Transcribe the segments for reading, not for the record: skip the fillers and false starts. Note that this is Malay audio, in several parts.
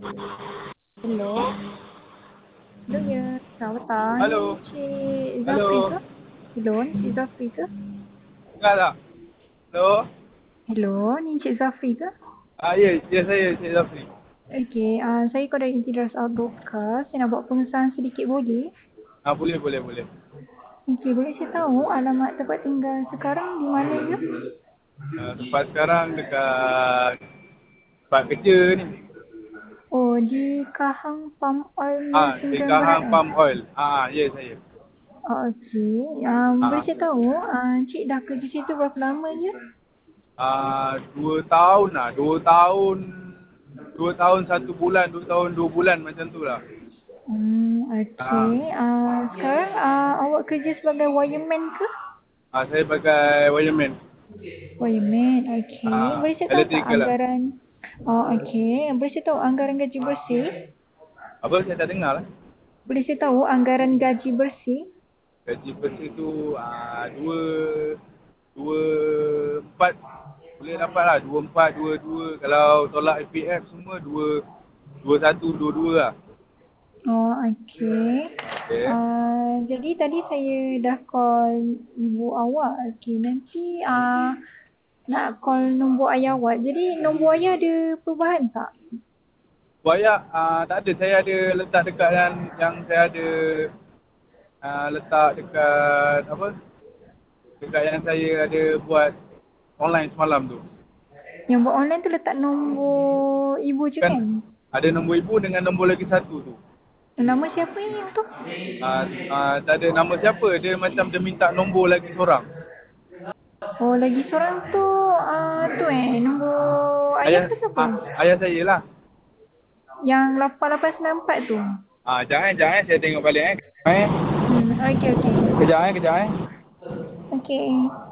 Hello. Hello ya. Selamat petang. Ni Halo. Cik Zafri Halo. ke? Hello, ni Cik Zafri ke? Enggak tak? Halo. Hello, ni Cik Zafri ke? Ya saya Cik Zafri. Okey, saya kau dari Intidas Outdoorcast. Saya nak buat pengesahan sedikit boleh? Boleh. Okey, boleh saya tahu alamat tempat tinggal sekarang di mana ya? Tempat sekarang dekat tempat kerja ni. Oh, di Kahang Palm Oil Mill Di Sdn Bhd Kahang eh? Palm Oil. Ya saya. Oh, okey. Boleh Ah, saya tahu Cik dah kerja situ berapa lama je? 2 tahun lah. 2 tahun. 2 tahun 1 bulan. 2 tahun 2 bulan macam tu lah. Okey. Sekarang awak kerja sebagai wireman ke? Saya pakai wireman. Wireman, okey. Boleh saya tahu tak Electrical lah. anggaran? Oh, okey. Boleh saya tahu anggaran gaji bersih? Apa saya tak dengar lah. Boleh saya tahu anggaran gaji bersih? Gaji bersih tu dua dua empat boleh dapat lah 24, 22. Kalau tolak FPF semua 21, 22 lah. Oh, okey. Okay. Jadi tadi saya dah call ibu awak. Okey, nanti nak call nombor ayah awak. Jadi nombor ayah ada perubahan tak? Buaya tak ada, saya ada letak dekat yang saya ada letak dekat apa? Dekat yang saya ada buat online semalam tu. Yang buat online tu letak nombor ibu je Kan kan? ada nombor ibu dengan nombor lagi satu tu. Nama siapa yang tu? Tak ada nama siapa, dia macam dia minta nombor lagi seorang. Oh, lagi seorang tu, tu nombor ayah Ayah ke siapa? ayah saya lah. Yang 8894 tu. Jangan saya tengok balik Okey, okey. Kejap. Okey.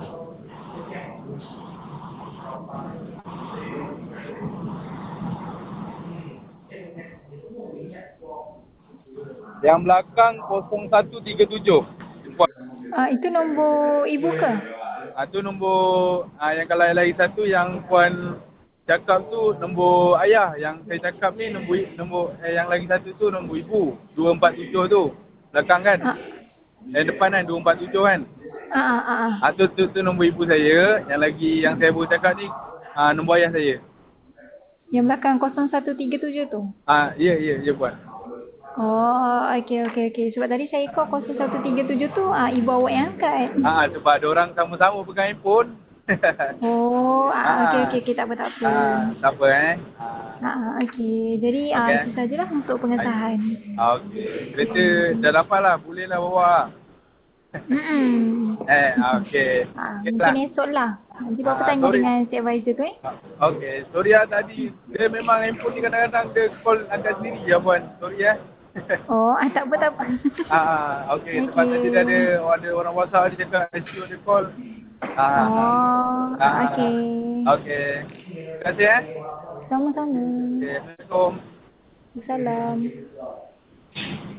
Yang belakang 0137. Itu nombor ibu ke? Tu nombor yang kalau lagi satu yang puan cakap tu nombor ayah. Yang saya cakap ni nombor yang lagi satu tu nombor ibu. 247 tu. Belakang kan? Ah, Depan kan 247 kan? ah, ah, ah. Tu nombor ibu saya. Yang saya baru cakap ni nombor ayah saya. Yang belakang 0137 tu. Ya puan. Oh, okey, okey, okey. Sebab tadi saya call 0137 tu, ibu awak yang angkat. Sebab ada orang sama-sama pegang handphone. Oh, okey, Ah, okey, okey. Tak apa, tak apa. tak apa Okey. Jadi, Okey. itu sajalah untuk pengesahan. Okey. Kereta dah dapat lah. Boleh lah bawa. Hmm. Okey. Okey lah. Mungkin esok lah. Nanti Bapa tanya Sorry. dengan si advisor tu Okey. Sorry tadi. Dia memang handphone ni kadang-kadang dia call angkat sendiri ya puan. Sorry Oh, tak apa, tak apa. Okey. Sebab tadi dia ada orang WhatsApp dia cakap SEO dia call. Oh, Ah, okey. Okey. Terima kasih Sama-sama. Okey. Assalamualaikum. Salam.